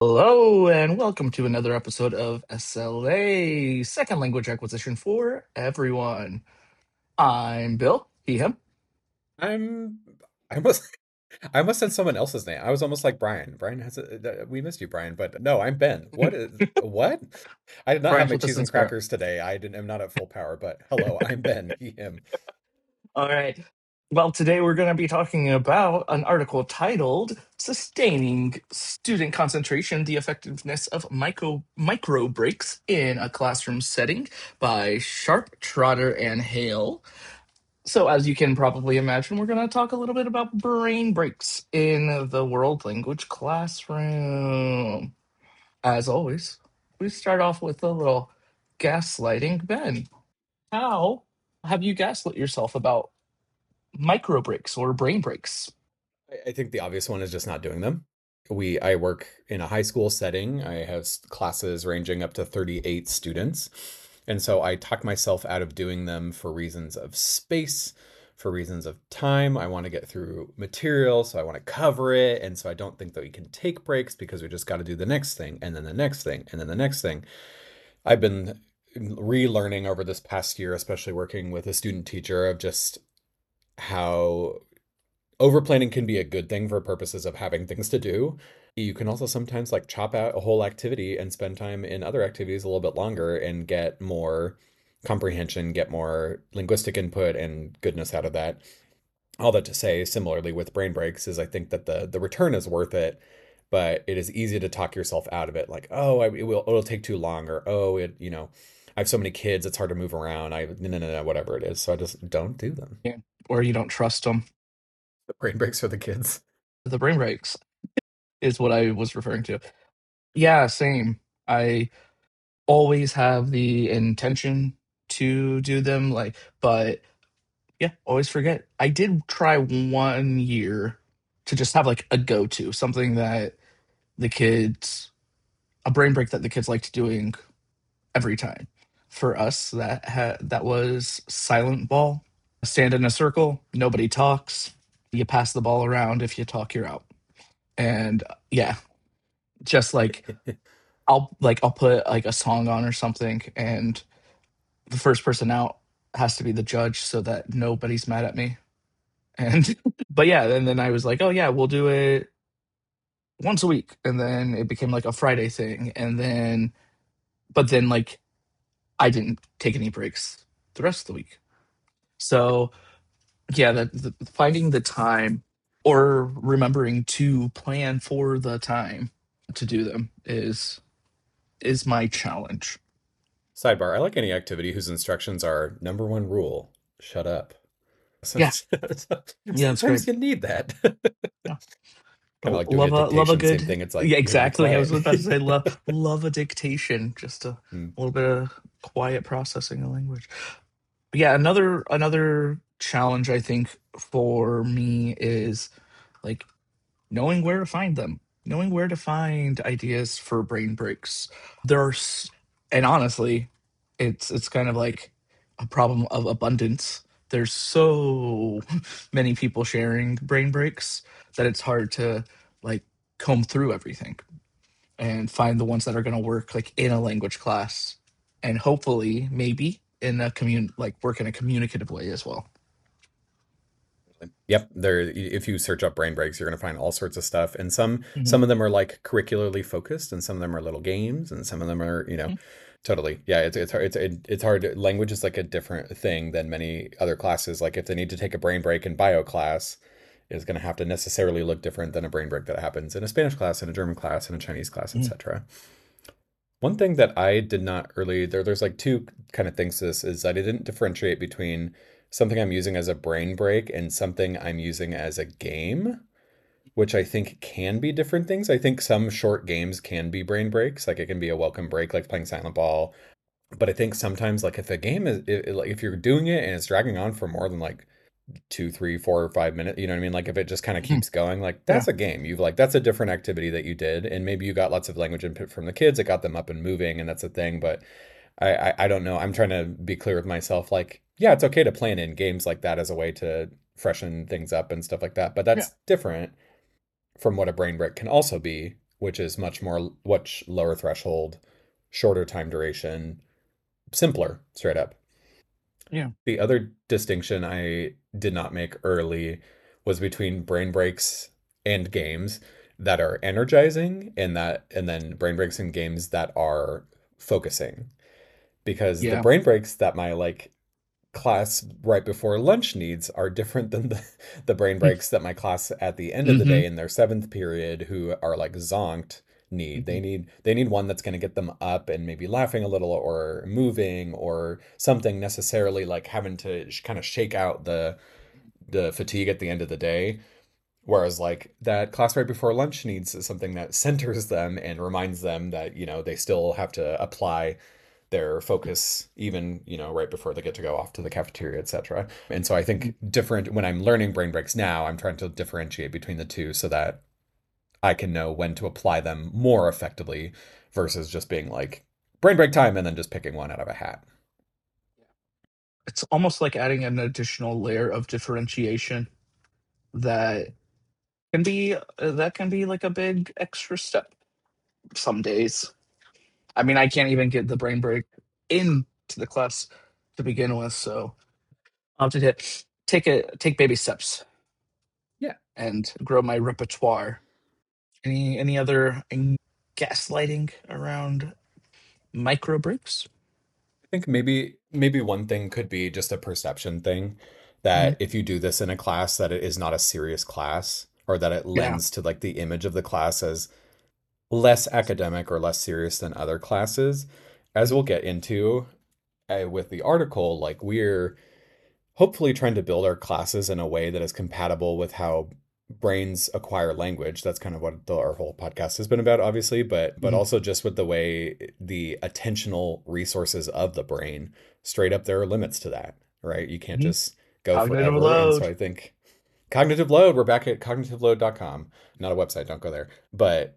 Hello and welcome to another episode of SLA, Second Language Acquisition for Everyone. I'm Bill, he, him. I'm I must I must said someone else's name. I was almost like Brian. Brian has we missed you, Brian, but no, I'm Ben. What? I did not have Brian's my with us cheese in and spirit. crackers today. I'm not at full power, but hello, I'm Ben, he, him. All right. Well, today we're going to be talking about an article titled Sustaining Student Concentration, the Effectiveness of Micro Breaks in a Classroom Setting by Sharp, Trotter, and Hale. So, as you can probably imagine, we're going to talk a little bit about brain breaks in the world language classroom. As always, we start off with a little gaslighting. Ben, how have you gaslit yourself about micro breaks or brain breaks? I think the obvious one is just not doing them. I work in a high school setting. I have classes ranging up to 38 students. And so I talk myself out of doing them for reasons of space, for reasons of time. I want to get through material, so I want to cover it. And so I don't think that we can take breaks because we just got to do the next thing and then the next thing and then the next thing. I've been relearning over this past year, especially working with a student teacher, of just how overplanning can be a good thing for purposes of having things to do. You can also sometimes like chop out a whole activity and spend time in other activities a little bit longer and get more comprehension, get more linguistic input and goodness out of that. All that to say, similarly with brain breaks, is I think that the return is worth it, but it is easy to talk yourself out of it. Like, oh, it'll take too long, or oh, I have so many kids, it's hard to move around. No, whatever it is. So I just don't do them. Yeah. Or you don't trust them. The brain breaks for the kids. The brain breaks is what I was referring to. Yeah, same. I always have the intention to do them, but yeah, always forget. I did try 1 year to just have like a go-to, something that the kids, a brain break that the kids liked doing every time. For us, that was silent ball. Stand in a circle, nobody talks. You pass the ball around. If you talk, you're out. And yeah, just I'll put like a song on or something, and the first person out has to be the judge so that nobody's mad at me. And but yeah, and then I was like, oh yeah, we'll do it once a week, and then it became like a Friday thing, and then but then like I didn't take any breaks the rest of the week. So yeah, finding the time or remembering to plan for the time to do them is my challenge. Sidebar, I like any activity whose instructions are number one rule, shut up. Yeah, yeah, that's great. Sometimes you need that. Yeah. Kind of like doing a Love a dictation, same good. thing. It's like, Yeah, you're gonna be exactly. I was quiet. about to say love a dictation, just Mm. a little bit of quiet processing of language. But yeah, another challenge I think for me is like knowing where to find them, knowing where to find ideas for brain breaks. There's and honestly, it's kind of like a problem of abundance. There's so many people sharing brain breaks that it's hard to like comb through everything and find the ones that are going to work like in a language class and hopefully maybe in a work in a communicative way as well. Yep, there. If you search up brain breaks, you're gonna find all sorts of stuff, and some Mhm. of them are like curricularly focused, and some of them are little games, and some of them are, totally. Yeah, it's hard. It's hard. Language is like a different thing than many other classes. Like if they need to take a brain break in bio class, is going to have to necessarily look different than a brain break that happens in a Spanish class, in a German class, in a Chinese class, Mhm. etc. One thing that I did not really there's like two kind of things to this is that I didn't differentiate between something I'm using as a brain break and something I'm using as a game, which I think can be different things. I think some short games can be brain breaks, like it can be a welcome break, like playing Silent Ball. But I think sometimes, like if a game like if you're doing it and it's dragging on for more than like 2, 3, 4, or 5 minutes, you know what I mean? Like if it just kind of Mhm. keeps going, like Yeah. that's a game. You've like that's a different activity that you did, and maybe you got lots of language input from the kids. It got them up and moving, and that's a thing. But I don't know. I'm trying to be clear with myself. Like, yeah, it's okay to plan in games like that as a way to freshen things up and stuff like that. But Yeah. that's different from what a brain break can also be, which is much lower threshold, shorter time duration, simpler, straight up. Yeah. The other distinction I did not make early was between brain breaks and games that are energizing and then brain breaks and games that are focusing. Because the Yeah. brain breaks that my class right before lunch needs are different than the brain breaks that my class at the end of the Mm-hmm. day in their seventh period who are like zonked need. Hmm. They need one that's going to get them up and maybe laughing a little or moving or something necessarily like having to kind of shake out the fatigue at the end of the day. Whereas like that class right before lunch needs something that centers them and reminds them that, they still have to apply their focus even, right before they get to go off to the cafeteria, etc. And so I think different when I'm learning brain breaks now, I'm trying to differentiate between the two so that I can know when to apply them more effectively versus just being like brain break time and then just picking one out of a hat. It's almost like adding an additional layer of differentiation that can be like a big extra step some days. I mean, I can't even get the brain break into the class to begin with, so I'll have to take baby steps Yeah. and grow my repertoire. Any other gaslighting around micro breaks? I think maybe one thing could be just a perception thing Mhm. that if you do this in a class that it is not a serious class or that it Yeah. lends to like the image of the class as less academic or less serious than other classes. As we'll get into with the article, like we're hopefully trying to build our classes in a way that is compatible with how brains acquire language. That's kind of what our whole podcast has been about, obviously, but Mhm. also just with the way the attentional resources of the brain, straight up there are limits to that, right? You can't Mhm. just go Cognitive forever. And so load. I think cognitive load, we're back at cognitiveload.com, not a website, don't go there. But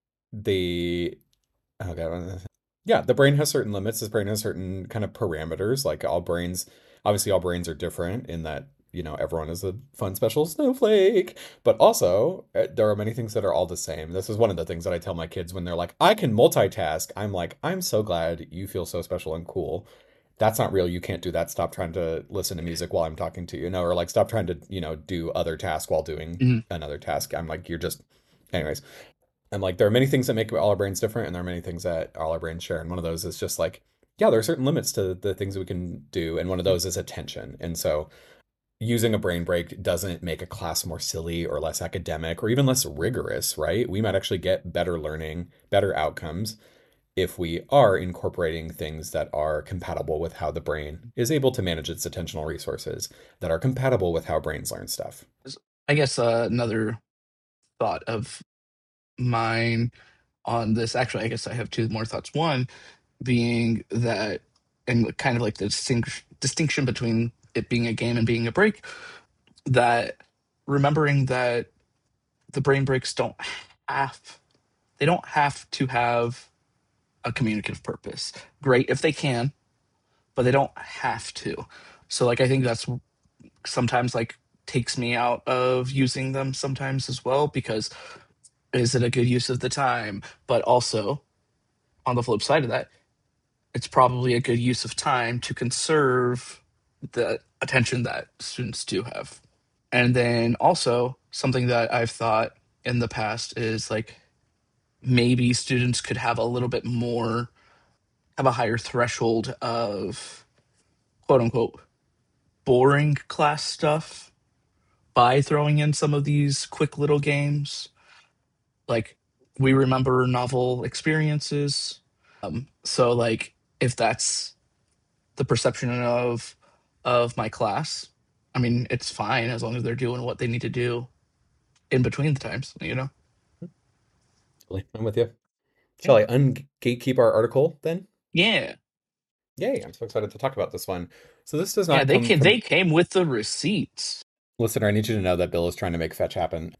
the oh god, yeah, the brain has certain limits. This brain has certain kind of parameters. Like all brains, obviously, all brains are different in that, everyone is a fun, special snowflake. But also, there are many things that are all the same. This is one of the things that I tell my kids when they're like, I can multitask. I'm like, I'm so glad you feel so special and cool. That's not real. You can't do that. Stop trying to listen to music while I'm talking to you, or like stop trying to, do other tasks while doing Mhm. another task. I'm like, you're just, anyways. And like there are many things that make all our brains different, and there are many things that all our brains share. And one of those is just like, yeah, there are certain limits to the things that we can do, and one of those is attention. And so using a brain break doesn't make a class more silly or less academic or even less rigorous, right? We might actually get better learning, better outcomes if we are incorporating things that are compatible with how the brain is able to manage its attentional resources, that are compatible with how brains learn stuff. I guess another thought of mine on this. Actually, I guess I have two more thoughts. One being that, and kind of like the distinction between it being a game and being a break, that remembering that the brain breaks have don't have to have a communicative purpose. Great if they can, but they don't have to. So like I think that's sometimes like takes me out of using them sometimes as well, because is it a good use of the time? But also on the flip side of that, it's probably a good use of time to conserve the attention that students do have. And then also something that I've thought in the past is like maybe students could have a little bit more, have a higher threshold of quote unquote boring class stuff by throwing in some of these quick little games. Like we remember novel experiences. So like if that's the perception of my class, I mean it's fine as long as they're doing what they need to do in between the times. I'm with you. Shall Yeah. I ungatekeep our article then? Yeah. Yay, I'm so excited to talk about this one. So this does Yeah, not come they from came with the receipts. listener. I need you to know that Bill is trying to make fetch happen.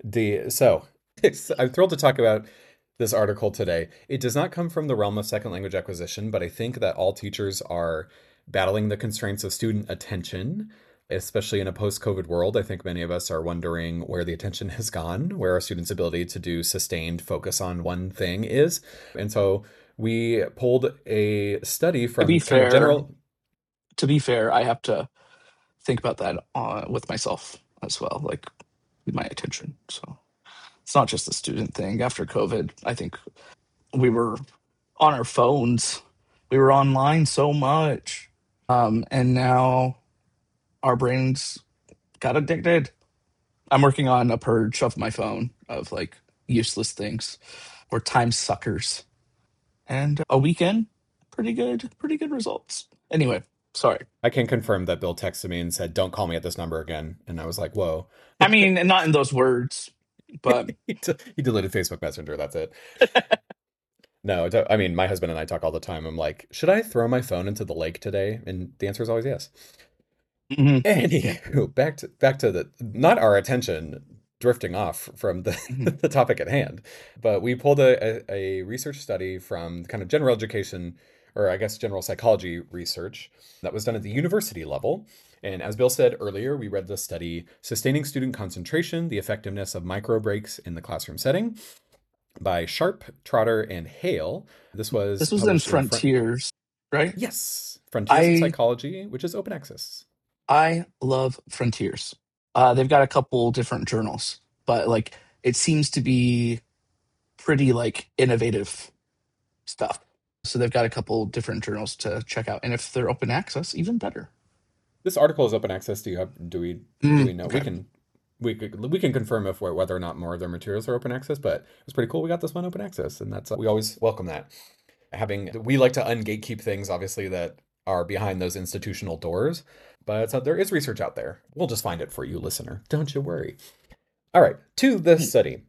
I'm thrilled to talk about this article today. It does not come from the realm of second language acquisition, but I think that all teachers are battling the constraints of student attention Especially in a post-COVID world, I think many of us are wondering where the attention has gone, where our students' ability to do sustained focus on one thing is. And so we pulled a study To be from kind of fair, general. I have to think about that with myself as well, like with my attention. So it's not just a student thing. After COVID, I think we were on our phones, we were online so much, and now our brains got addicted. I'm working on a purge of my phone of like useless things or time suckers. And a weekend, pretty good results. Anyway, sorry. I can confirm that Bill texted me and said, "Don't call me at this number again." And I was like, "Whoa." I mean, and not in those words, but He deleted Facebook Messenger. That's it. No, I mean, my husband and I talk all the time. I'm like, should I throw my phone into the lake today? And the answer is always yes. mhm, yeah. Anywho, back to the not our attention drifting off from the Mhm. the topic at hand, but we pulled a research study from kind of general education, or I guess general psychology research that was done at the university level. And as Bill said earlier, we read the study Sustaining Student Concentration, the Effectiveness of Micro Breaks in the Classroom Setting by Sharp, Trotter, and Hale. This was This was in published in Frontiers, right? yes, Frontiers in I Psychology, which is open access. I love Frontiers. They've got a couple different journals, but like it seems to be pretty like innovative stuff. So they've got a couple different journals to check out, and if they're open access, even better. This article is open access. Do we know? We Okay. can we can confirm if whether or not more of their materials are open access, but it's pretty cool. We got this one open access, and that's we always welcome that. Having we like to ungatekeep things, obviously that are behind those institutional doors, but there is research out there. We'll just find it for you, listener. Don't you worry. All right, to this study.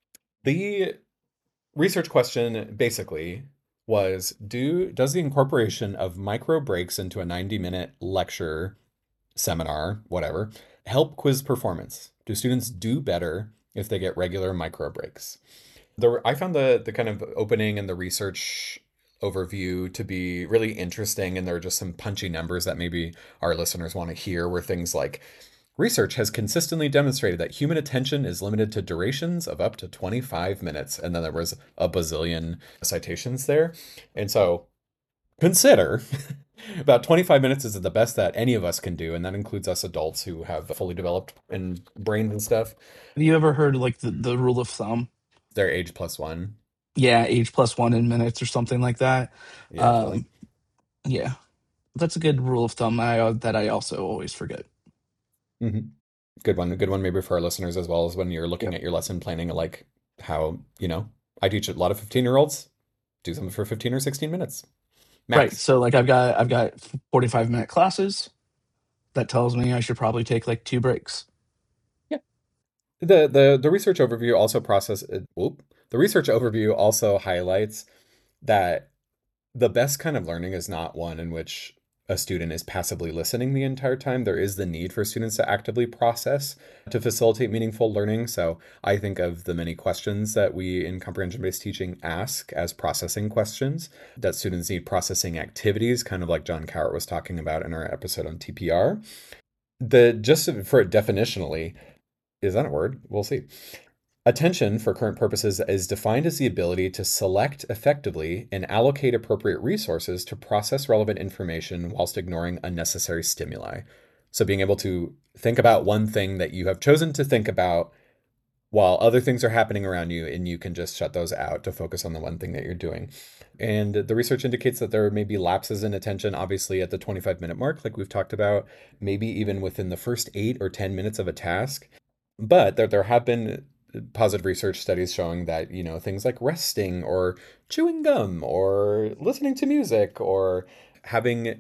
The research question basically was does the incorporation of micro breaks into a 90-minute lecture seminar, whatever, help quiz performance? Do students do better if they get regular micro breaks? I found the kind of opening and the research overview to be really interesting, and there are just some punchy numbers that maybe our listeners want to hear, where things like research has consistently demonstrated that human attention is limited to durations of up to 25 minutes. And then there was a bazillion citations there. And so consider about 25 minutes is the best that any of us can do. And that includes us adults who have fully developed and brains and stuff. Have you ever heard like the rule of thumb? Their age plus one. Yeah, age plus one in minutes or something like that. Yeah, totally. Um, yeah, that's a good rule of thumb that I also always forget. hmm Good one. A good one maybe for our listeners as well as when you're looking Yep. at your lesson planning, like how, I teach a lot of 15-year-olds. Do something for 15 or 16 minutes Right. max. So like I've got 45-minute classes. That tells me I should probably take like two breaks. Yeah. The research overview also the research overview also highlights that the best kind of learning is not one in which a student is passively listening the entire time. There is the need for students to actively process to facilitate meaningful learning. So I think of the many questions that we in comprehension-based teaching ask as processing questions, that students need processing activities, kind of like John Cowart was talking about in our episode on TPR. The just for it definitionally, is that a word? We'll see. Attention, for current purposes, is defined as the ability to select effectively and allocate appropriate resources to process relevant information whilst ignoring unnecessary stimuli. So, being able to think about one thing that you have chosen to think about while other things are happening around you, and you can just shut those out to focus on the one thing that you're doing. And the research indicates that there may be lapses in attention, obviously, at the 25-minute mark, like we've talked about, maybe even within the first 8 or 10 minutes of a task. But there have been positive research studies showing that, things like resting or chewing gum or listening to music or having,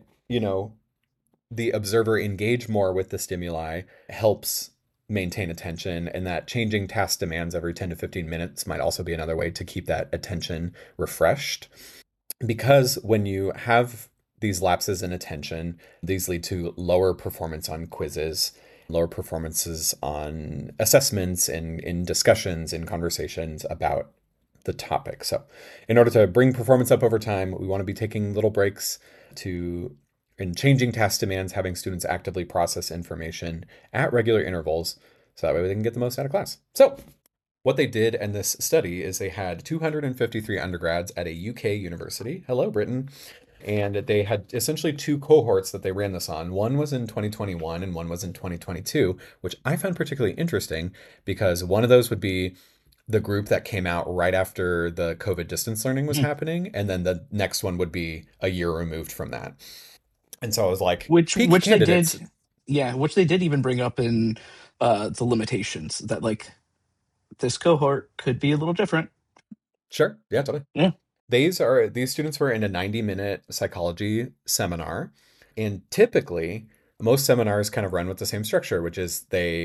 the observer engage more with the stimuli helps maintain attention, and that changing task demands every 10 to 15 minutes might also be another way to keep that attention refreshed. Because when you have these lapses in attention, these lead to lower performance on quizzes, lower performances on assessments and in discussions and conversations about the topic. So, in order to bring performance up over time, we want to be taking little breaks to and changing task demands, having students actively process information at regular intervals so that way they can get the most out of class. So, what they did in this study is they had 253 undergrads at a UK university. Hello, Britain. And they had essentially two cohorts that they ran this on. One was in 2021 and one was in 2022, which I found particularly interesting because one of those would be the group that came out right after the COVID distance learning was Mm. happening, and then the next one would be a year removed from that. And so I was like, peak Which they candidates. did, yeah, which they did even bring up in the limitations that like this cohort could be a little different. Sure. Yeah, totally. Yeah. These students were in a 90-minute psychology seminar. And typically, most seminars kind of run with the same structure, which is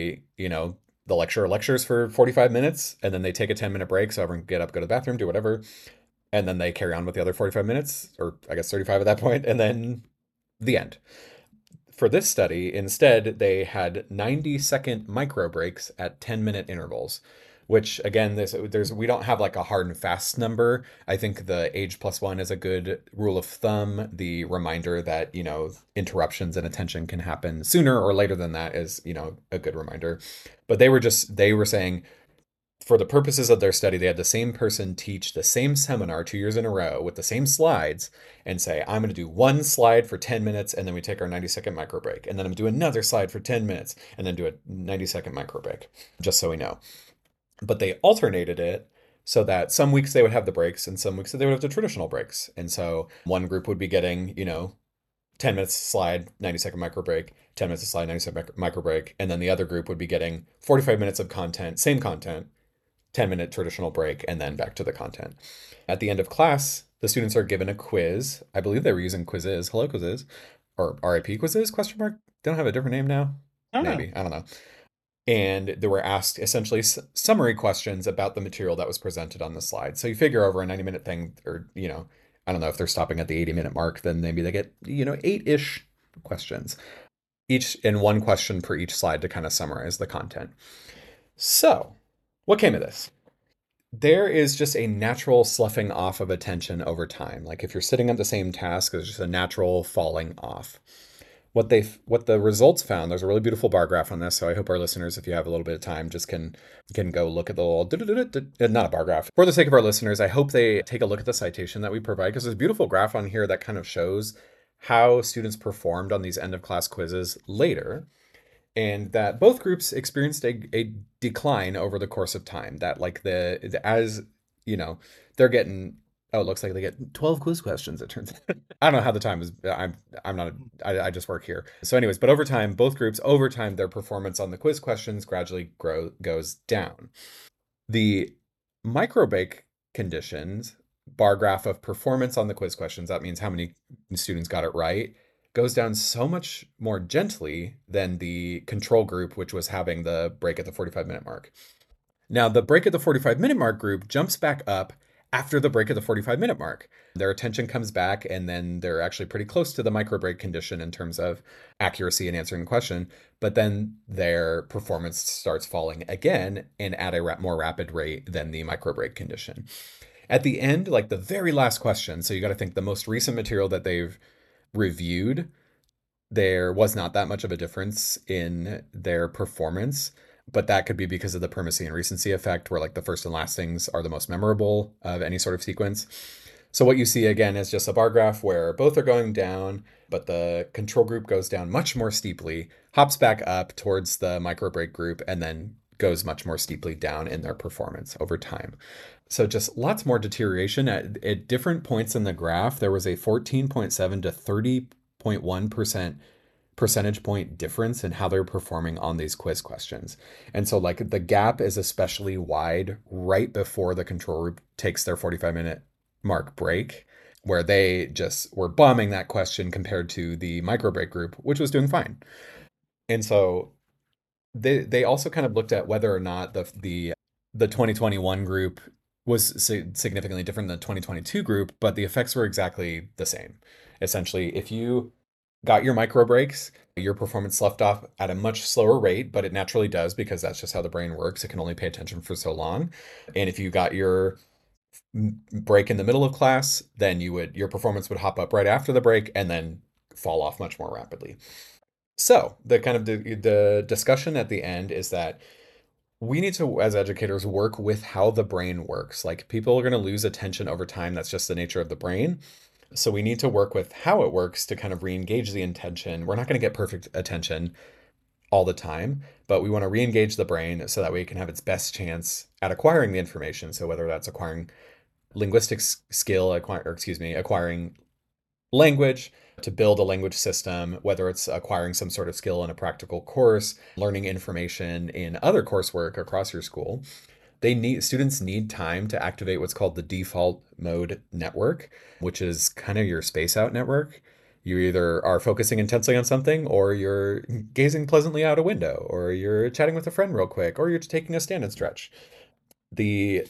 the lecturer lectures for 45 minutes and then they take a 10-minute break so everyone can get up, go to the bathroom, do whatever. And then they carry on with the other 45 minutes, or I guess 35 at that point, and then the end. For this study, instead, they had 90-second micro breaks at 10-minute intervals, which again, we don't have like a hard and fast number. I think the age plus one is a good rule of thumb. The reminder that, interruptions and attention can happen sooner or later than that is, a good reminder. But they were saying for the purposes of their study, they had the same person teach the same seminar 2 years in a row with the same slides and say, I'm going to do one slide for 10 minutes and then we take our 90-second micro break. And then I'm going to do another slide for 10 minutes and then do a 90-second micro break, just so we know. But they alternated it so that some weeks they would have the breaks and some weeks they would have the traditional breaks. And so one group would be getting, 10 minutes slide, 90-second micro break, 10 minutes of slide, 90-second micro break. And then the other group would be getting 45 minutes of content, same content, 10-minute traditional break, and then back to the content. At the end of class, the students are given a quiz. I believe they were using Quizzes. Hello, Quizzes. Or RIP Quizzes, question mark? They don't have a different name now? I don't know. Maybe. I don't know. And they were asked essentially summary questions about the material that was presented on the slide. So you figure over a 90-minute thing, or, I don't know if they're stopping at the 80-minute mark, then maybe they get, 8-ish questions. Each in one question per each slide to kind of summarize the content. So, what came of this? There is just a natural sloughing off of attention over time. Like if you're sitting at the same task, there's just a natural falling off. What the results found, there's a really beautiful bar graph on this, so I hope our listeners, if you have a little bit of time, just can go look at the little not a bar graph. For the sake of our listeners, I hope they take a look at the citation that we provide because there's a beautiful graph on here that kind of shows how students performed on these end of class quizzes later, and that both groups experienced a decline over the course of time. That like as they're getting, oh, it looks like they get 12 quiz questions, it turns out. I don't know how the time is. I'm not I just work here. So anyways, but over time, both groups, over time, their performance on the quiz questions gradually goes down. The microbreak conditions bar graph of performance on the quiz questions, that means how many students got it right, goes down so much more gently than the control group, which was having the break at the 45-minute mark. Now, the break at the 45-minute mark group jumps back up after the break at the 45-minute mark. Their attention comes back, and then they're actually pretty close to the micro break condition in terms of accuracy in answering the question. But then their performance starts falling again and at a more rapid rate than the micro break condition. At the end, like the very last question, so you got to think the most recent material that they've reviewed, there was not that much of a difference in their performance, but that could be because of the primacy and recency effect, where like the first and last things are the most memorable of any sort of sequence. So what you see again is just a bar graph where both are going down, but the control group goes down much more steeply, hops back up towards the micro break group, and then goes much more steeply down in their performance over time. So just lots more deterioration at different points in the graph. There was a 14.7 to 30.1% percentage point difference in how they're performing on these quiz questions. And so like the gap is especially wide right before the control group takes their 45-minute mark break, where they just were bombing that question compared to the micro break group, which was doing fine. And so they also kind of looked at whether or not the 2021 group was significantly different than the 2022 group, but the effects were exactly the same. Essentially, if you got your micro breaks, your performance left off at a much slower rate, but it naturally does because that's just how the brain works. It can only pay attention for so long. And if you got your break in the middle of class, then your performance would hop up right after the break and then fall off much more rapidly. So the kind of the discussion at the end is that we need to, as educators, work with how the brain works. Like people are going to lose attention over time. That's just the nature of the brain. So we need to work with how it works to kind of re-engage the intention. We're not going to get perfect attention all the time, but we want to re-engage the brain so that way it can have its best chance at acquiring the information. So whether that's acquiring linguistic skill, acquiring language, to build a language system, whether it's acquiring some sort of skill in a practical course, learning information in other coursework across your school, students need time to activate what's called the default mode network, which is kind of your space out network. You either are focusing intensely on something, or you're gazing pleasantly out a window, or you're chatting with a friend real quick, or you're taking a stand and stretch. The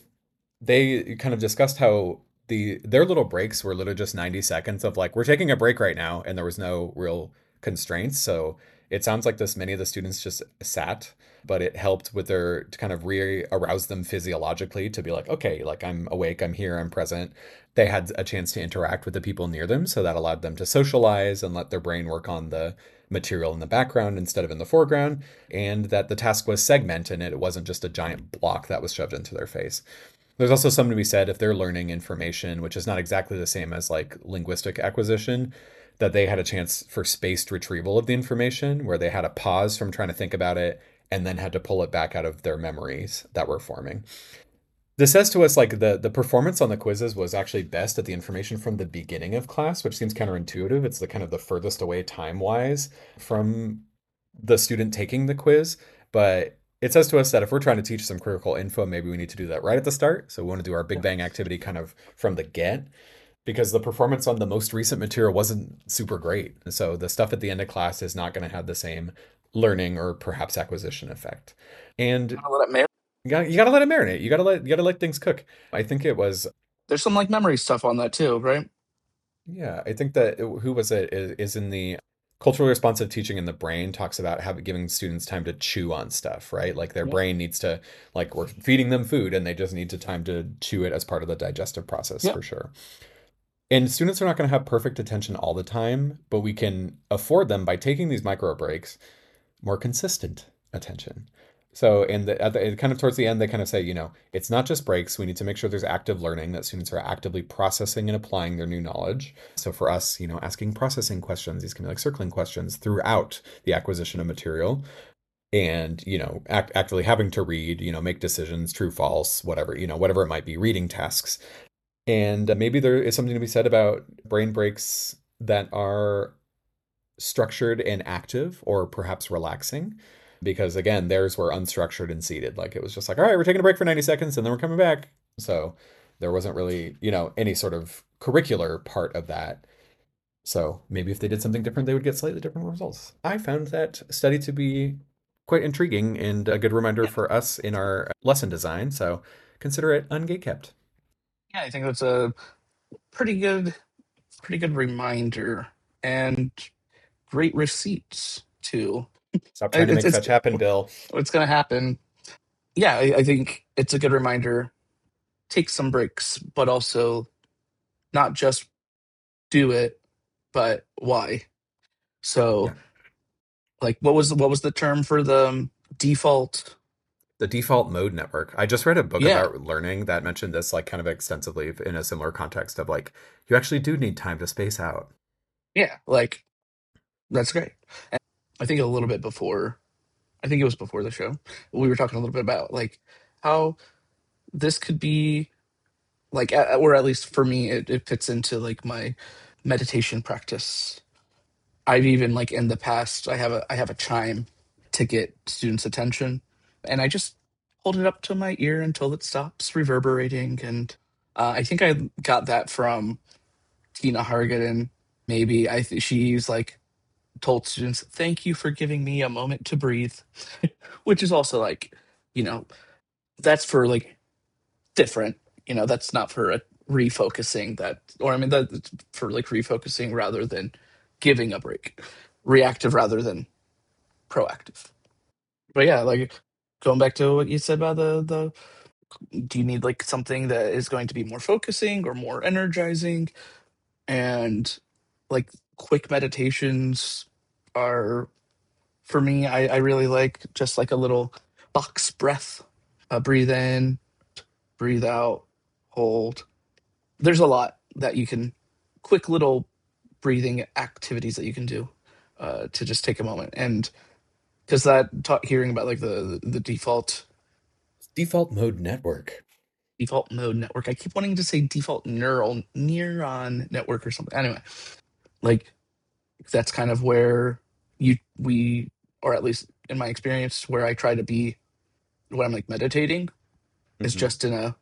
they kind of discussed how their little breaks were literally just 90 seconds of like, we're taking a break right now, and there was no real constraints. So it sounds like this many of the students just sat, but it helped with their to kind of re-arouse them physiologically to be like, okay, like I'm awake, I'm here, I'm present. They had a chance to interact with the people near them, so that allowed them to socialize and let their brain work on the material in the background instead of in the foreground, and that the task was segmented and it wasn't just a giant block that was shoved into their face. There's also something to be said if they're learning information, which is not exactly the same as like linguistic acquisition, that they had a chance for spaced retrieval of the information, where they had a pause from trying to think about it and then had to pull it back out of their memories that were forming. This says to us like the performance on the quizzes was actually best at the information from the beginning of class, which seems counterintuitive. It's the kind of the furthest away time-wise from the student taking the quiz, but it says to us that if we're trying to teach some critical info, maybe we need to do that right at the start. So we want to do our Big Bang activity kind of from the get, because the performance on the most recent material wasn't super great. So the stuff at the end of class is not going to have the same learning or perhaps acquisition effect. And you gotta let it marinate. You gotta let things cook. I think it was There's some like memory stuff on that too, right? Yeah, I think that who was it is in the culturally responsive teaching in the brain talks about having giving students time to chew on stuff, right? Like their Yep. brain needs to like we're feeding them food and they just need to time to chew it as part of the digestive process Yep. for sure. And students are not going to have perfect attention all the time, but we can afford them by taking these micro breaks more consistent attention. So, kind of towards the end, they kind of say, it's not just breaks. We need to make sure there's active learning, that students are actively processing and applying their new knowledge. So, for us, asking processing questions, these can be like circling questions throughout the acquisition of material, and actively having to read, make decisions, true, false, whatever, whatever it might be, reading tasks. And maybe there is something to be said about brain breaks that are structured and active, or perhaps relaxing, because again theirs were unstructured and seated. Like it was just like, all right, we're taking a break for 90 seconds and then we're coming back. So there wasn't really any sort of curricular part of that. So maybe if they did something different they would get slightly different results. I found that study to be quite intriguing and a good reminder Yeah. for us in our lesson design, so consider it ungatekept. Yeah, I think that's a pretty good pretty good reminder and great receipts too. Stop trying to make It's fetch happen, Bill. it's gonna happen. Yeah, I think it's a good reminder. Take some breaks, but also not just do it, but why. So, Yeah. like, what was the term for the default? The default mode network. I just read a book Yeah, about learning that mentioned this like kind of extensively in a similar context of like you actually do need time to space out. yeah, like that's great. And I think a little bit before, I think it was before the show, we were talking a little bit about like how this could be like, or at least for me, it fits into like my meditation practice. I've even like in the past, I have a chime to get students' attention, and I just hold it up to my ear until it stops reverberating. And I think I got that from Tina Hargaden. Maybe she's like told students, "Thank you for giving me a moment to breathe," which is also like, you know, that's for like different. That's not for a refocusing that, or I mean, that's for like refocusing rather than giving a break, reactive rather than proactive. But yeah, like going back to what you said about the do you need like something that is going to be more focusing or more energizing? And like quick meditations are, for me, I really like just like a little box breath. Breathe in, breathe out, hold. There's a lot that you can, quick little breathing activities that you can do to just take a moment. And because hearing about like the Default mode network. default mode network, I keep wanting to say default neuron network or something. Anyway, like that's kind of where we, or at least in my experience, where I try to be when I'm like meditating is Hmm.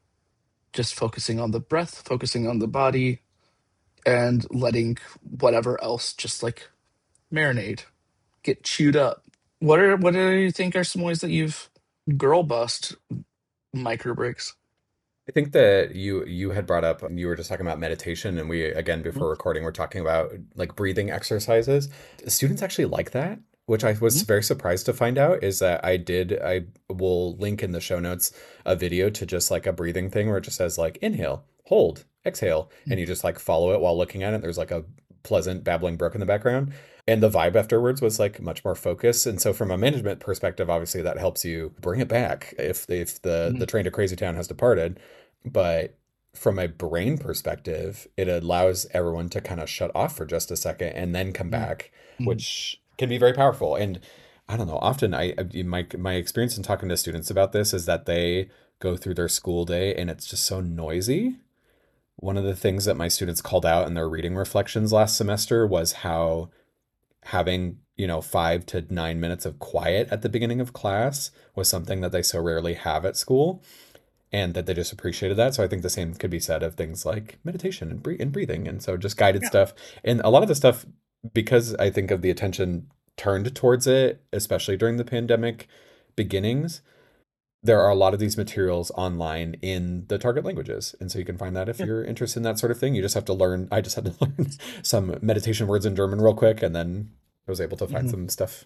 just focusing on the breath, focusing on the body, and letting whatever else just like marinate, get chewed up. What do you think are some ways that you've girl bust micro breaks? I think that you had brought up, you were just talking about meditation, and we again before Mm-hmm. recording we're talking about like breathing exercises. Students actually like that, which I was Mm-hmm. very surprised to find out is that I will link in the show notes a video to just like a breathing thing where it just says like inhale, hold, exhale, and you just like follow it while looking at it. There's like a pleasant babbling brook in the background. And the vibe afterwards was like much more focused. And so from a management perspective, obviously that helps you bring it back if the Mm-hmm. train to Crazy Town has departed. But from a brain perspective, it allows everyone to kind of shut off for just a second and then come back, Mm-hmm. which can be very powerful. And I don't know, often my experience in talking to students about this is that they go through their school day and it's just so noisy. One of the things that my students called out in their reading reflections last semester was how having, 5 to 9 minutes of quiet at the beginning of class was something that they so rarely have at school and that they just appreciated that. So I think the same could be said of things like meditation and breathing. And so just guided Yeah. stuff. And a lot of the stuff, because I think of the attention turned towards it, especially during the pandemic beginnings, there are a lot of these materials online in the target languages. And so you can find that if Yeah. you're interested in that sort of thing. You just have to learn. I just had to learn some meditation words in German real quick, and then I was able to find Mm-hmm. some stuff.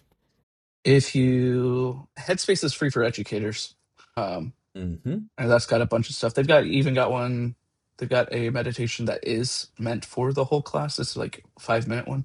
If you Headspace is free for educators, um, Hmm. and that's got a bunch of stuff. They've got even got one. They've got a meditation that is meant for the whole class. It's like 5 minute one,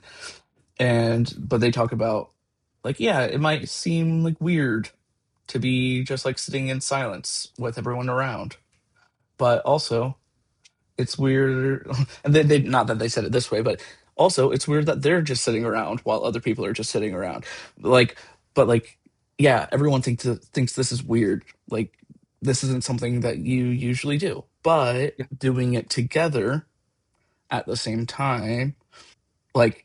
and but they talk about like, yeah, it might seem like weird to be just like sitting in silence with everyone around, but also it's weird. And they not that they said it this way, but also it's weird that they're just sitting around while other people are just sitting around. Like, but like, yeah, everyone thinks this is weird. Like, this isn't something that you usually do, but Yeah, doing it together at the same time, like,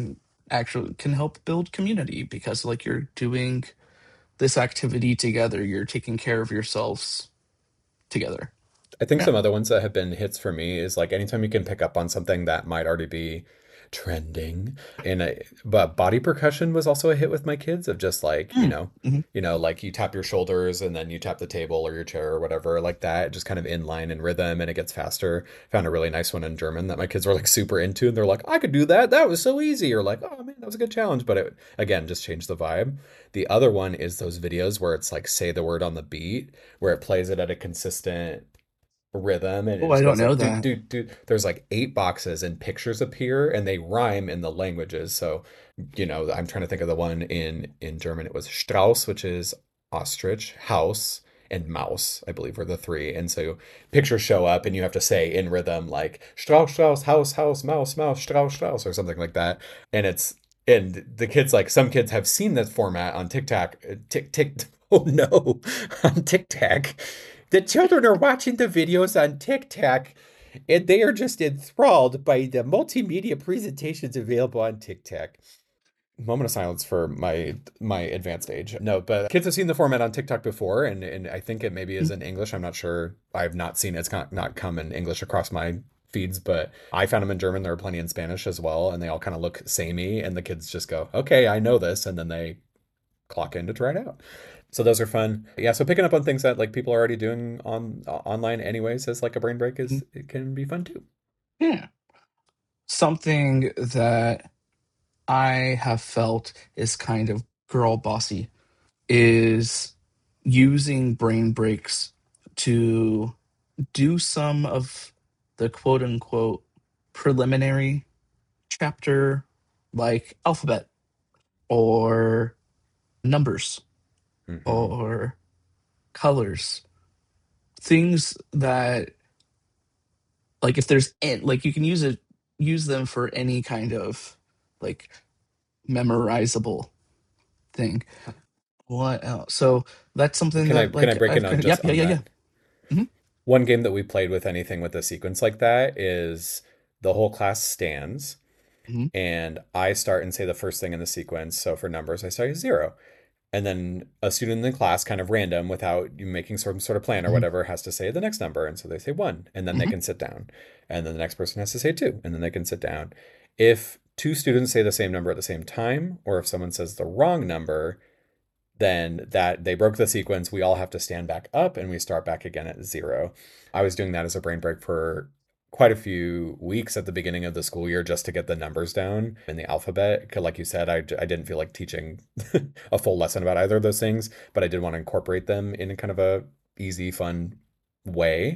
can help build community because like you're doing this activity together. You're taking care of yourselves together. I think Yeah. some other ones that have been hits for me is like anytime you can pick up on something that might already be trending. But body percussion was also a hit with my kids of just like, Mm. Mhm. like you tap your shoulders and then you tap the table or your chair or whatever like that, just kind of in line in rhythm and it gets faster. Found a really nice one in German that my kids were like super into and they're like, I could do that. That was so easy. Or like, oh man, that was a good challenge. But it again just changed the vibe. The other one is those videos where it's like say the word on the beat, where it plays it at a consistent rhythm and it Oh, I just don't goes know like do that. do do. There's like 8 boxes and pictures appear and they rhyme in the languages. So, I'm trying to think of the one in German. It was Strauss, which is ostrich, house, and mouse, I believe were the three. And so pictures show up and you have to say in rhythm like Strauss, Strauss, house, house, mouse, mouse, Strauss, Strauss, or something like that. And the kids like some kids have seen this format on TikTok, oh no, on TikTok. The children are watching the videos on TikTok and they are just enthralled by the multimedia presentations available on TikTok. Moment of silence for my advanced age. No, but kids have seen the format on TikTok before, and I think it maybe is in English. I'm not sure. I've not seen it. It's not come in English across my feeds, but I found them in German. There are plenty in Spanish as well, and they all kind of look samey. And the kids just go, "Okay, I know this," and then they clock in to try it out. So those are fun. Yeah, so picking up on things that like people are already doing on online anyways as like a brain break Mhm. is it can be fun too. Yeah. Something that I have felt is kind of girl bossy is using brain breaks to do some of the quote unquote preliminary chapter like alphabet or numbers Hmm. or colors, things that like if there's like you can use them for any kind of like memorizable thing. What else? So that's something that Can I like break in I've on kind of, just yep, yeah, on yeah, yeah. that? Hmm. One game that we played with anything with a sequence like that is the whole class stands, Hmm. and I start and say the first thing in the sequence. So for numbers, I start with zero. And then a student in the class, kind of random, without you making some sort of plan or Hmm. whatever, has to say the next number. And so they say one, and then they Hmm. can sit down. And then the next person has to say two, and then they can sit down. If two students say the same number at the same time, or if someone says the wrong number, then that they broke the sequence. We all have to stand back up and we start back again at zero. I was doing that as a brain break for quite a few weeks at the beginning of the school year just to get the numbers down in the alphabet. 'Cause like you said, I didn't feel like teaching a full lesson about either of those things, but I did want to incorporate them in kind of a easy, fun way.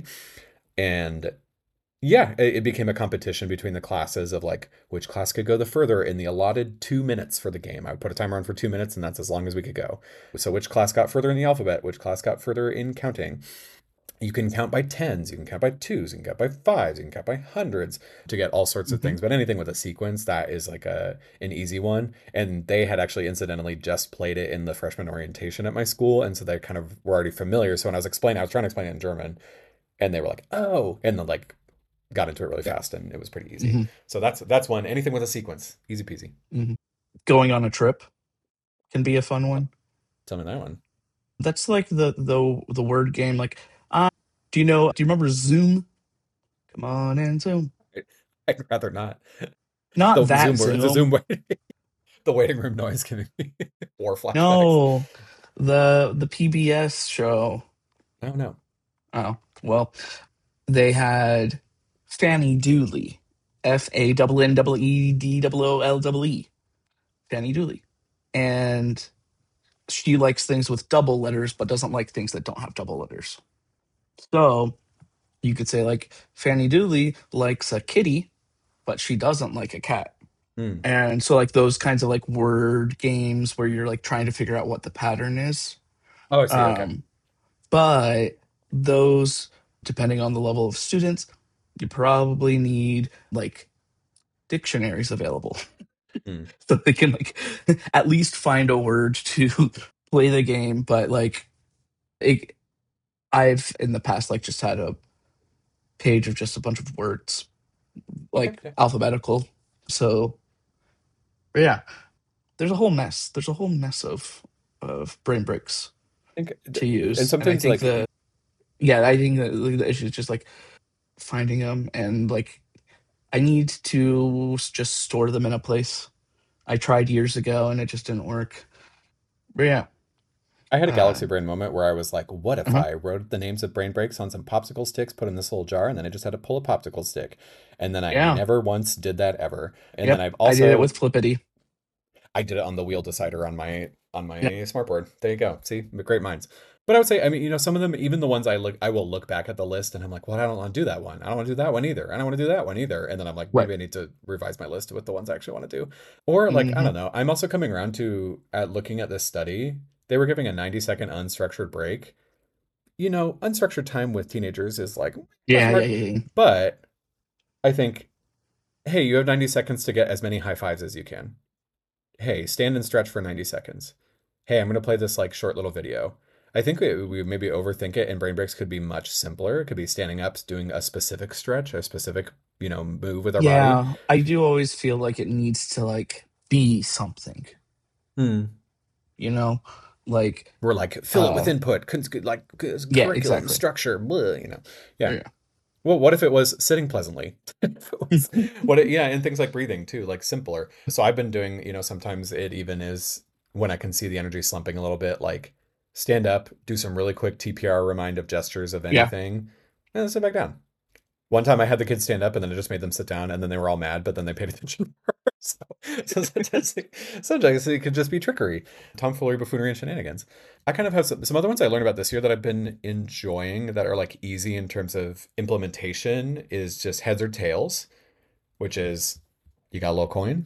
And yeah, it became a competition between the classes of like which class could go the further in the allotted 2 minutes for the game. I would put a timer on for 2 minutes, and that's as long as we could go. So which class got further in the alphabet? Which class got further in counting? You can count by tens, you can count by twos, you can count by fives, you can count by hundreds to get all sorts of Hmm. things. But anything with a sequence, that is like an easy one. And they had actually incidentally just played it in the freshman orientation at my school, and so they kind of were already familiar. So when I was trying to explain it in German, and they were like, "Oh," and then like got into it really Yeah. fast, and it was pretty easy. Hmm. So that's one. Anything with a sequence, easy peasy. Hmm. Going on a trip can be a fun Oh, one. tell me that one. That's like the word game. Like, do you remember Zoom? Come on and Zoom. I'd rather not. Not that The Zoom. Zoom the waiting room noise giving me war flashbacks. No, the PBS show. I don't know. Oh, well, they had Fanny Dooley, FANNEEDOOLE, Fanny Dooley, and she likes things with double letters, but doesn't like things that don't have double letters. So you could say like Fanny Dooley likes a kitty, but she doesn't like a cat. Hmm. And so like those kinds of like word games where you're like trying to figure out what the pattern is. Oh, I see. Okay. Um, but those, depending on the level of students, you probably need like dictionaries available Hmm. so they can like at least find a word to play the game. But like it, I've in the past like just had a page of just a bunch of words, Okay. like Yeah. alphabetical. So yeah, there's a whole mess. There's a whole mess of brain breaks I think, to and use, and I sometimes think like the yeah, I think that the issue is just like finding them and like I need to just store them in a place. I tried years ago and it just didn't work. But yeah, I had a uh, galaxy brain moment where I was like, what if uh-huh. I wrote the names of brain breaks on some popsicle sticks, put in this little jar, and then I just had to pull a popsicle stick. And then I Yeah, never once did that ever. And then yep. I've I did it with also Flippity. I did it on the wheel decider on my Yep. smartboard. There you go. See, great minds. But I would say, I mean, some of them, even the ones I will look back at the list and I'm like, well, I don't want to do that one. I don't want to do that one either. I don't want to do that one either. And then I'm like, Right. maybe I need to revise my list with the ones I actually want to do. Or like, I Hmm. don't know. I'm also coming around to at looking at this study. They were giving a 90-second unstructured break. Unstructured time with teenagers is like question Yeah, yeah, mark. yeah, yeah. But I think, hey, you have 90 seconds to get as many high fives as you can. Hey, stand and stretch for 90 seconds. Hey, I'm going to play this like short little video. I think we maybe overthink it, and brain breaks could be much simpler. It could be standing up, doing a specific stretch, a specific, move with our body. Yeah, I do always feel like it needs to like be something, Hmm. you know, like We're like, fill it with uh, input, like yeah, curriculum, exactly. structure, blah. Yeah. Yeah. Well, what if it was sitting pleasantly? If it was, yeah, and things like breathing too, like simpler. So I've been doing, sometimes it even is when I can see the energy slumping a little bit, like stand up, do some really quick TPR remind of gestures of Yeah. anything, and then sit back down. One time I had the kids stand up and then I just made them sit down and then they were all mad, but then they paid attention more. So sometimes it could just be trickery, tomfoolery, buffoonery, and shenanigans. I kind of have some other ones I learned about this year that I've been enjoying that are like easy in terms of implementation is just heads or tails, which is you got a little coin,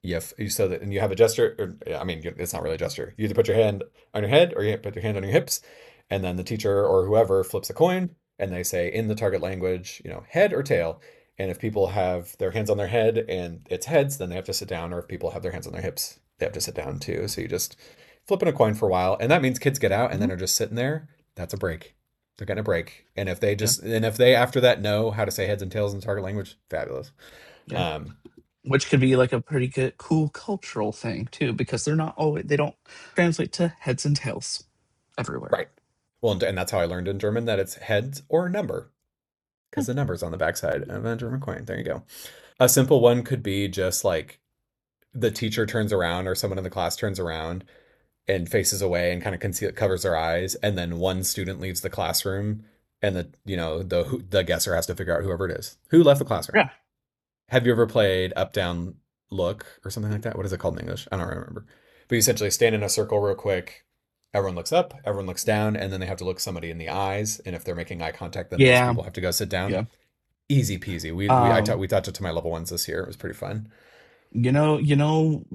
so that, and you have a gesture, or, yeah, I mean, it's not really a gesture. You either put your hand on your head or you put your hand on your hips, and then the teacher or whoever flips a coin and they say in the target language, head or tail. And if people have their hands on their head and it's heads, then they have to sit down. Or if people have their hands on their hips, they have to sit down too. So you just flipping a coin for a while, and that means kids get out and then Mhm. are just sitting there. That's a break. They're getting a break. Yeah, And if they after that know how to say heads and tails in target language, fabulous. yeah. Um, Which could be like a pretty good, cool cultural thing too, because they don't translate to heads and tails everywhere. right. Well, and that's how I learned in German that it's heads or number, Hmm. because the number's on the backside of a German coin. There you go. A simple one could be just like the teacher turns around or someone in the class turns around and faces away and kind of covers their eyes, and then one student leaves the classroom, and the guesser has to figure out whoever it is who left the classroom. Yeah. Have you ever played Up Down Look or something like that? What is it called in English? I don't remember. But you essentially stand in a circle real quick. Everyone looks up, everyone looks down, and then they have to look somebody in the eyes. And if they're making eye contact, then those Yeah. people have to go sit down. Yeah. Easy peasy. Um, We taught it to my level ones this year. It was pretty fun. you know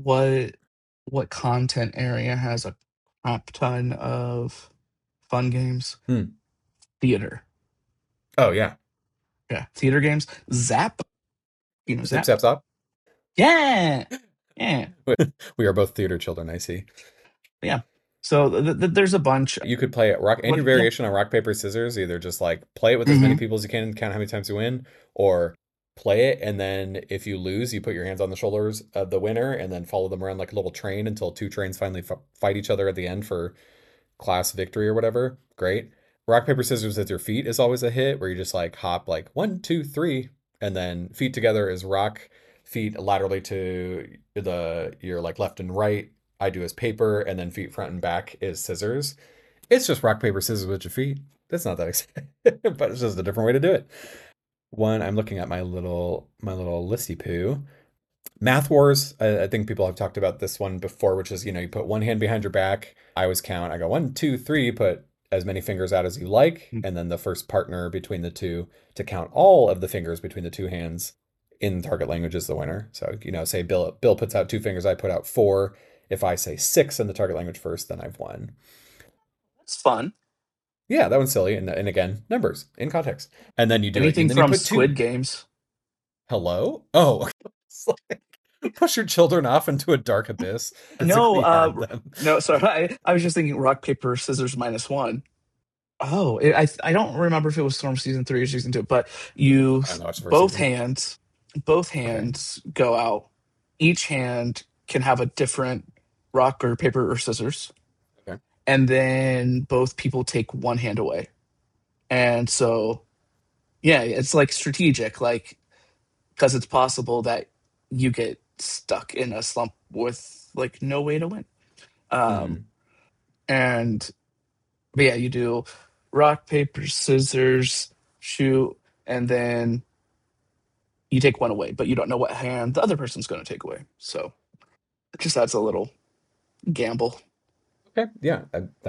what content area has a crap ton of fun games? Hmm. Theater. Oh yeah. Yeah. Theater games. Zap. Zip Zap. zap zop. Yeah. Yeah. We are both theater children, I see. Yeah. So there's a bunch. You could play any What? Yeah. variation on rock paper scissors. Either just like play it with as many Hmm. people as you can and count how many times you win, or play it and then if you lose, you put your hands on the shoulders of the winner and then follow them around like a little train until two trains finally fight each other at the end for class victory or whatever. Great. Rock paper scissors with your feet is always a hit, where you just like hop like 1, 2, 3, and then feet together is rock, feet laterally to the your like left and right. I do as paper, and then feet front and back is scissors. It's just rock paper scissors with your feet. That's not that exciting, but it's just a different way to do it. One, I'm looking at my little listy poo. Math Wars, I think people have talked about this one before, which is, you put one hand behind your back. I always count. I go 1, 2, 3, put as many fingers out as you like, and then the first partner between the two to count all of the fingers between the two hands in target language is the winner. So, say Bill puts out two fingers, I put out four. If I say six in the target language first, then I've won. That's fun. Yeah, that one's silly. And again, numbers in context. And then you do it, and Anything then you from put Squid two. Games. Hello? Oh, it's like push your children off into a dark abyss, No, physically harm them. no, sorry. I was just thinking rock, paper, scissors -1. Oh, I don't remember if it was Storm season 3 or season 2, but you I don't know, watch the first both season. hands both Okay. hands go out. Each hand can have a different rock or paper or scissors, Okay. and then both people take one hand away. And so, yeah, it's like strategic, like because it's possible that you get stuck in a slump with like no way to win. Um, Hmm. and but yeah, you do rock, paper, scissors, shoot, and then you take one away, but you don't know what hand the other person's going to take away. So it just adds a little gamble. Okay. Yeah.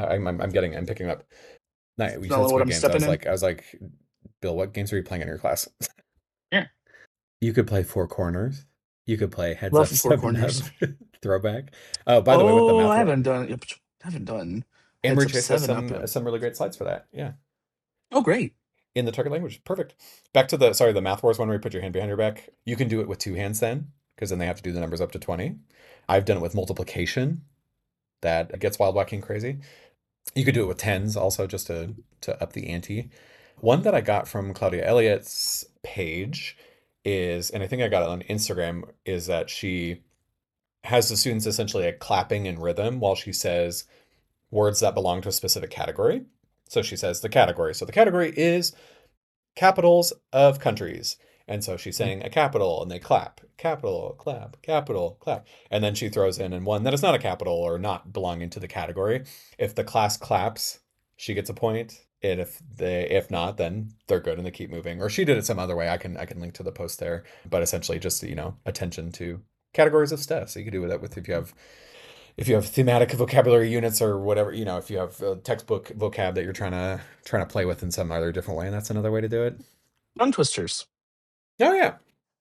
I'm picking up. No, you said Smelling what Squid I'm Games. stepping in. I was like, Bill, what games are you playing in your class? Yeah, You could play Four Corners. You could play Heads love Up, from Four Seven Up, Corners. Throwback. Oh, by the way, with the Oh, math, I haven't done Heads Emery Up Chase has 7 Up yet. some really great slides for that. Yeah. Oh, great. In the target language. Perfect. Back to the Math Wars one where you put your hand behind your back. You can do it with two hands then, because then they have to do the numbers up to 20. I've done it with multiplication. That gets wild, wacky, and crazy. You could do it with tens also, just to up the ante. One that I got from Claudia Elliott's page is, and I think I got it on Instagram, is that she has the students essentially like clapping in rhythm while she says words that belong to a specific category. So she says the category. So the category is capitals of countries. And so she's saying a capital and they clap, capital, clap, capital, clap. And then she throws in one that is not a capital or not belonging to the category. If the class claps, she gets a point. And if not, then they're good and they keep moving. Or she did it some other way. I can link to the post there. But essentially just, attention to categories of stuff. So you can do that with if you have thematic vocabulary units or whatever, if you have a textbook vocab that you're trying to play with in some other different way, and that's another way to do it. Tongue twisters. Oh yeah.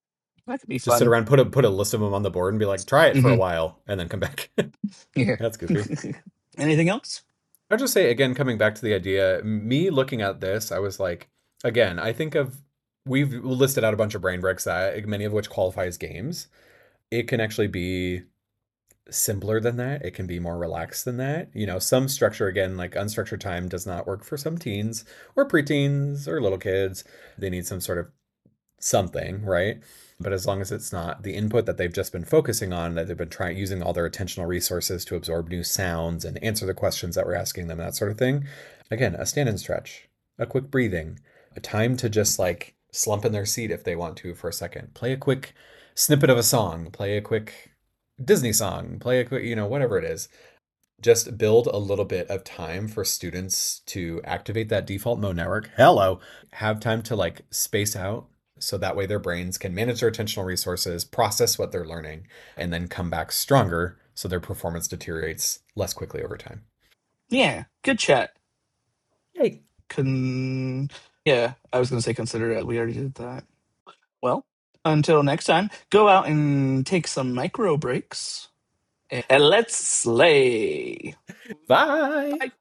That could be Just sit fun. around, put a list of them on the board, and be like, try it for a Hmm. while, and then come back. Yeah. That's goofy. Anything else? I'll just say again, coming back to the idea, me looking at this, I was like, again, I think of we've listed out a bunch of brain breaks that many of which qualify as games. It can actually be simpler than that. It can be more relaxed than that. You know, some structure, again, like unstructured time does not work for some teens or preteens or little kids. They need some sort of something, right? But as long as it's not the input that they've just been focusing on, that they've been trying using all their attentional resources to absorb new sounds and answer the questions that we're asking them, that sort of thing. Again, a stand and stretch, a quick breathing, a time to just like slump in their seat if they want to for a second, play a quick snippet of a song, play a quick Disney song, play a quick, whatever it is. Just build a little bit of time for students to activate that default mode network. Hello. Have time to like space out so that way their brains can manage their attentional resources, process what they're learning, and then come back stronger so their performance deteriorates less quickly over time. Yeah. Good chat. Yay. Yeah, I was going to say consider it. We already did that. Well, until next time, go out and take some micro breaks and let's slay. Bye. Bye.